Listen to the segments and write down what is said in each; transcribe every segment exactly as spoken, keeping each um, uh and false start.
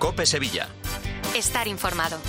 COPE Sevilla. Estar informado.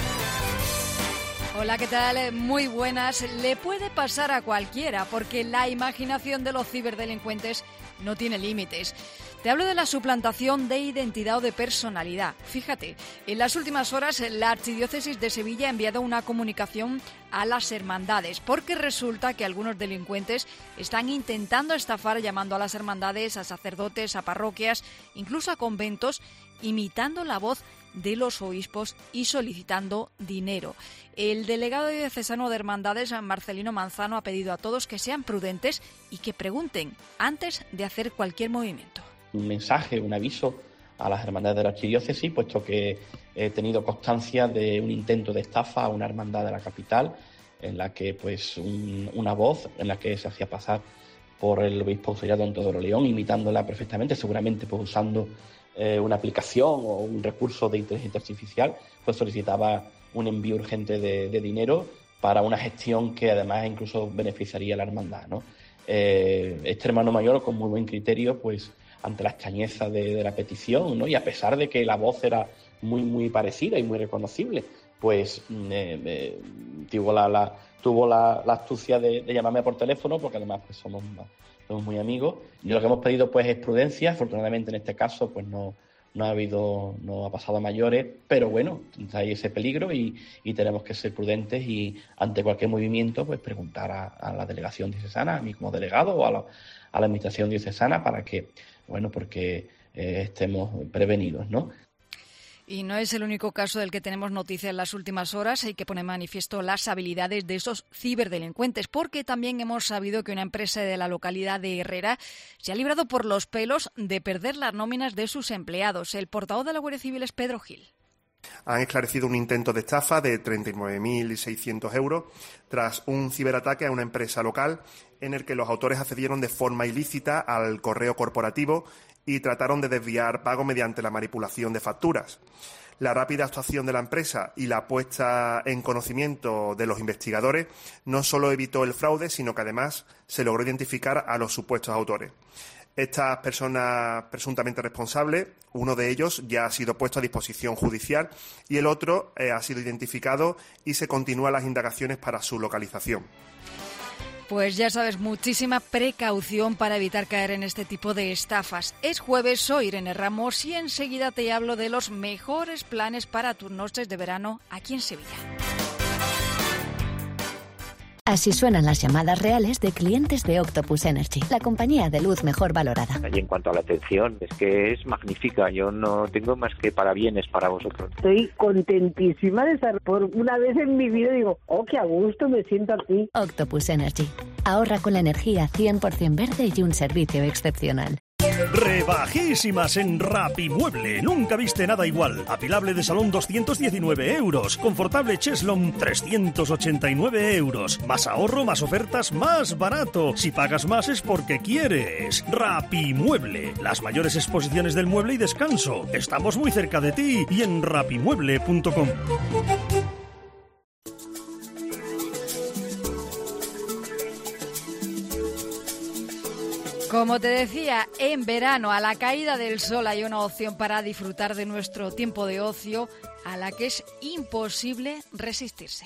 Hola, ¿qué tal? Muy buenas. Le puede pasar a cualquiera porque la imaginación de los ciberdelincuentes no tiene límites. Te hablo de la suplantación de identidad o de personalidad. Fíjate, en las últimas horas la Archidiócesis de Sevilla ha enviado una comunicación a las hermandades porque resulta que algunos delincuentes están intentando estafar llamando a las hermandades, a sacerdotes, a parroquias, incluso a conventos, imitando la voz de los obispos y solicitando dinero. El delegado diocesano de Hermandades, Marcelino Manzano, ha pedido a todos que sean prudentes y que pregunten antes de hacer cualquier movimiento. Un mensaje, un aviso a las hermandades de la archidiócesis, puesto que he tenido constancia de un intento de estafa a una hermandad de la capital, en la que pues un, una voz en la que se hacía pasar por el obispo auxiliar don Teodoro León, imitándola perfectamente, seguramente pues usando eh, una aplicación o un recurso de inteligencia artificial, pues solicitaba un envío urgente de, de dinero para una gestión que además incluso beneficiaría a la hermandad, ¿no? Eh, este hermano mayor, con muy buen criterio, pues ante la extrañeza de, de la petición, ¿no? Y a pesar de que la voz era muy muy parecida y muy reconocible, pues eh, eh, tuvo la, la tuvo la, la astucia de, de llamarme por teléfono, porque además pues somos, somos muy amigos. Y lo que hemos pedido pues es prudencia. Afortunadamente en este caso pues no no ha habido, no ha pasado a mayores, pero bueno, hay ese peligro y, y tenemos que ser prudentes y ante cualquier movimiento pues preguntar a, a la delegación diocesana, a mí como delegado o a la, a la administración diocesana para que, bueno, porque eh, estemos prevenidos, ¿no? Y no es el único caso del que tenemos noticia en las últimas horas. Hay que poner manifiesto las habilidades de esos ciberdelincuentes, porque también hemos sabido que una empresa de la localidad de Herrera se ha librado por los pelos de perder las nóminas de sus empleados. El portavoz de la Guardia Civil es Pedro Gil. Han esclarecido un intento de estafa de treinta y nueve mil seiscientos euros tras un ciberataque a una empresa local en el que los autores accedieron de forma ilícita al correo corporativo y trataron de desviar pago mediante la manipulación de facturas. La rápida actuación de la empresa y la puesta en conocimiento de los investigadores no solo evitó el fraude, sino que además se logró identificar a los supuestos autores. Estas personas presuntamente responsables, uno de ellos ya ha sido puesto a disposición judicial y el otro eh, ha sido identificado y se continúan las indagaciones para su localización. Pues ya sabes, muchísima precaución para evitar caer en este tipo de estafas. Es jueves, soy Irene Ramos y enseguida te hablo de los mejores planes para tus noches de verano aquí en Sevilla. Así suenan las llamadas reales de clientes de Octopus Energy, la compañía de luz mejor valorada. Y en cuanto a la atención, es que es magnífica. Yo no tengo más que parabienes para vosotros. Estoy contentísima de estar por una vez en mi vida. Digo, oh, qué a gusto me siento aquí. Octopus Energy. Ahorra con la energía cien por ciento verde y un servicio excepcional. Rebajísimas en Rapimueble. Nunca viste nada igual. Apilable de salón doscientos diecinueve euros. Confortable cheslón trescientos ochenta y nueve euros. Más ahorro, más ofertas, más barato. Si pagas más es porque quieres. Rapimueble. Las mayores exposiciones del mueble y descanso. Estamos muy cerca de ti y en rapimueble punto com. Como te decía, en verano, a la caída del sol, hay una opción para disfrutar de nuestro tiempo de ocio a la que es imposible resistirse.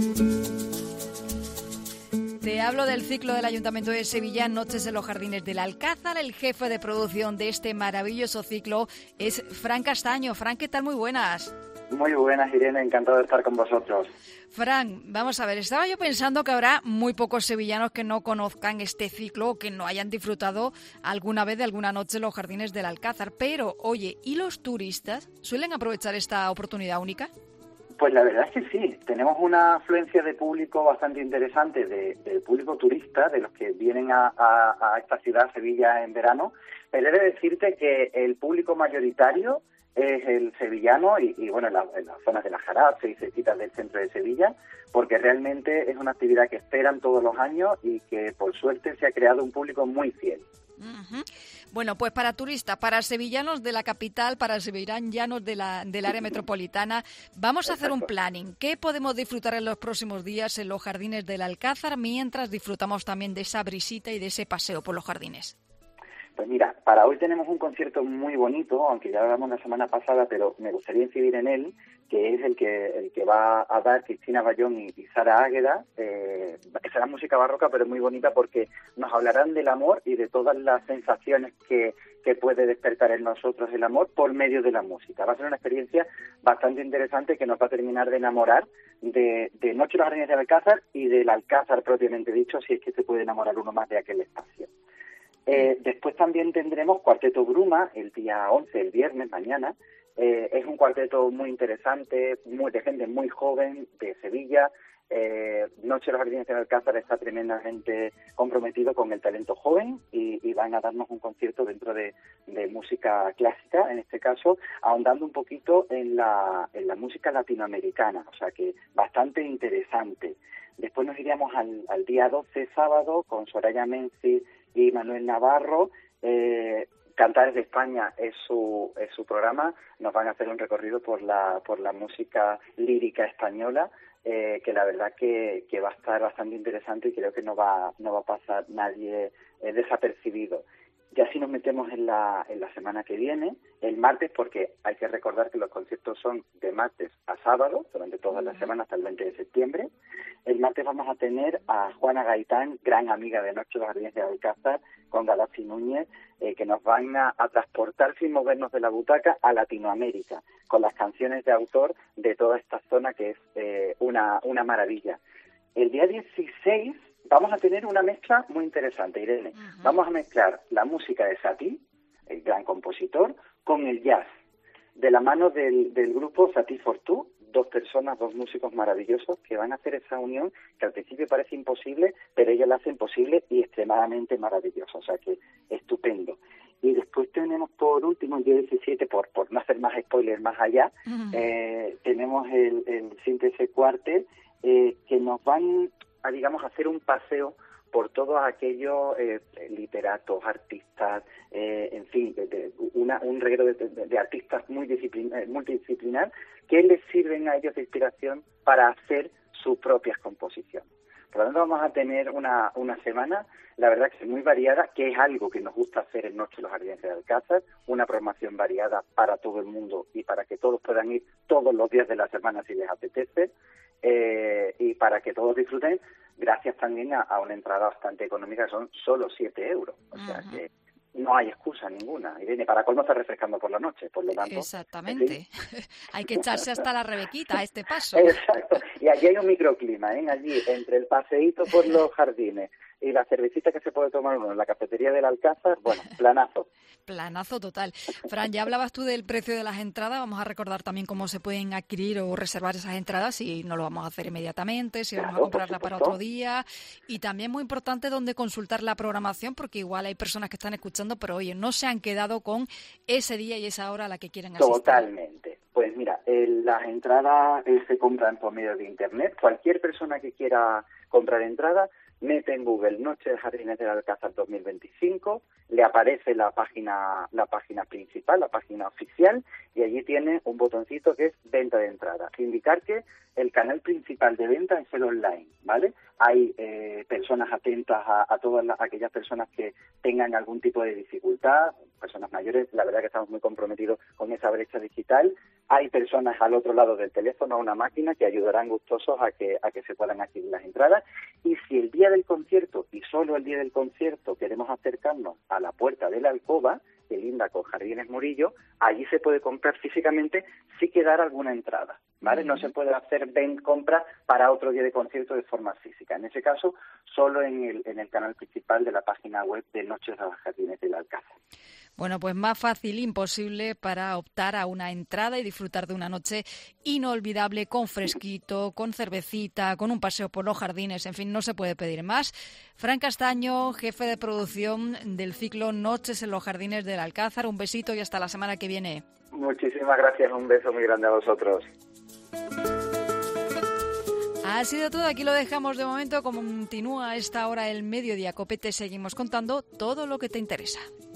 Te hablo del ciclo del Ayuntamiento de Sevilla, Noches en los Jardines del Alcázar. El jefe de producción de este maravilloso ciclo es Fran Castaño. Fran, ¿qué tal? Muy buenas. Muy buenas, Irene, encantado de estar con vosotros. Fran, vamos a ver, estaba yo pensando que habrá muy pocos sevillanos que no conozcan este ciclo o que no hayan disfrutado alguna vez de alguna noche en los Jardines del Alcázar, pero, oye, ¿y los turistas suelen aprovechar esta oportunidad única? Pues la verdad es que sí, tenemos una afluencia de público bastante interesante, de, de público turista, de los que vienen a, a, a esta ciudad, Sevilla, en verano, pero he de decirte que el público mayoritario es el sevillano y, y bueno, en, la, en las zonas de la Jarafe y cerquitas del centro de Sevilla, porque realmente es una actividad que esperan todos los años y que por suerte se ha creado un público muy fiel. Uh-huh. Bueno, pues para turistas, para sevillanos de la capital, para sevillanos de la, del área metropolitana, vamos a hacer un planning. ¿Qué podemos disfrutar en los próximos días en los Jardines del Alcázar mientras disfrutamos también de esa brisita y de ese paseo por los jardines? Pues mira, para hoy tenemos un concierto muy bonito, aunque ya lo hablamos la semana pasada, pero me gustaría incidir en él, que es el que el que va a dar Cristina Bayón y, y Sara Águeda. Eh, será música barroca, pero muy bonita porque nos hablarán del amor y de todas las sensaciones que, que puede despertar en nosotros el amor por medio de la música. Va a ser una experiencia bastante interesante que nos va a terminar de enamorar de, de Noche de los Jardines del Alcázar y del Alcázar propiamente dicho, si es que se puede enamorar uno más de aquel espacio. Eh, después también tendremos Cuarteto Bruma el día once, el viernes, mañana. Eh, es un cuarteto muy interesante, muy, de gente muy joven, de Sevilla. Eh, Noche de los Jardines del Alcázar está tremendamente comprometido con el talento joven y, y van a darnos un concierto dentro de, de música clásica, en este caso, ahondando un poquito en la, en la música latinoamericana, o sea que bastante interesante. Después nos iríamos al, al día doce, sábado, con Soraya Menzi y Manuel Navarro. eh, Cantares de España es su es su programa. Nos van a hacer un recorrido por la por la música lírica española, eh, que la verdad que, que va a estar bastante interesante y creo que no va no va a pasar nadie eh, desapercibido. Ya si nos metemos en la en la semana que viene, el martes, porque hay que recordar que los conciertos son de martes a sábado, durante toda la semana hasta el veinte de septiembre. El martes vamos a tener a Juana Gaitán, gran amiga de Noche de los Jardines de Alcázar, con Gaddafi Núñez, eh, que nos van a, a transportar sin movernos de la butaca a Latinoamérica, con las canciones de autor de toda esta zona que es eh, una, una maravilla. El día dieciséis vamos a tener una mezcla muy interesante, Irene. Uh-huh. Vamos a mezclar la música de Satie, el gran compositor, con el jazz, de la mano del, del grupo Satie Fortú, dos personas, dos músicos maravillosos que van a hacer esa unión que al principio parece imposible, pero ellos la hacen posible y extremadamente maravillosa, o sea que estupendo. Y después tenemos por último el día diecisiete, por, por no hacer más spoilers más allá, uh-huh. eh, tenemos el, el Síntesis Quartet, eh, que nos van a, digamos, hacer un paseo por todos aquellos eh, literatos, artistas, eh, en fin, de, de una, un reguero de, de, de artistas muy disciplin- multidisciplinar que les sirven a ellos de inspiración para hacer sus propias composiciones. Por lo tanto, vamos a tener una, una semana, la verdad que es muy variada, que es algo que nos gusta hacer en Noche de los Jardines de Alcázar, una programación variada para todo el mundo y para que todos puedan ir todos los días de la semana si les apetece, eh, y para que todos disfruten, gracias también a, a una entrada bastante económica, que son solo siete euros. O sea uh-huh. que no hay excusa ninguna. Irene, para colmo está refrescando por la noche, por lo tanto... Exactamente. Hay que echarse hasta la Rebequita a este paso. Exacto. Y allí hay un microclima, ¿eh? Allí, entre el paseíto por los jardines y la cervecita que se puede tomar uno en la cafetería del Alcázar, bueno, planazo. Planazo total. Fran, ya hablabas tú del precio de las entradas. Vamos a recordar también cómo se pueden adquirir o reservar esas entradas, si no lo vamos a hacer inmediatamente, si vamos claro, a comprarla para otro día. Y también muy importante dónde consultar la programación, porque igual hay personas que están escuchando, pero oye, no se han quedado con ese día y esa hora a la que quieren asistir. Totalmente. Pues mira, eh, las entradas eh, se compran por medio de Internet. Cualquier persona que quiera comprar entradas, mete en Google Noche de Jardines del Alcázar dos mil veinticinco, le aparece la página la página principal, la página oficial, y allí tiene un botoncito que es venta de entradas. Indicar que el canal principal de venta es el online, ¿vale? Hay eh, personas atentas a, a todas las, aquellas personas que tengan algún tipo de dificultad, personas mayores, la verdad que estamos muy comprometidos con esa brecha digital. Hay personas al otro lado del teléfono, a una máquina, que ayudarán gustosos a que a que se puedan adquirir las entradas. Y si el día del concierto, y solo el día del concierto, queremos acercarnos a la puerta de la alcoba, que linda con Jardines Murillo, allí se puede comprar físicamente si quedara alguna entrada, ¿vale? No se puede hacer ven compra para otro día de concierto de forma física. En ese caso, solo en el, en el canal principal de la página web de Noches de los Jardines del Alcázar. Bueno, pues más fácil imposible para optar a una entrada y disfrutar de una noche inolvidable con fresquito, con cervecita, con un paseo por los jardines, en fin, no se puede pedir más. Fran Castaño, jefe de producción del ciclo Noches en los Jardines del Alcázar, un besito y hasta la semana que viene. Muchísimas gracias, un beso muy grande a vosotros. Ha sido todo, aquí lo dejamos de momento. Continúa a esta hora el Mediodía Copete, seguimos contando todo lo que te interesa.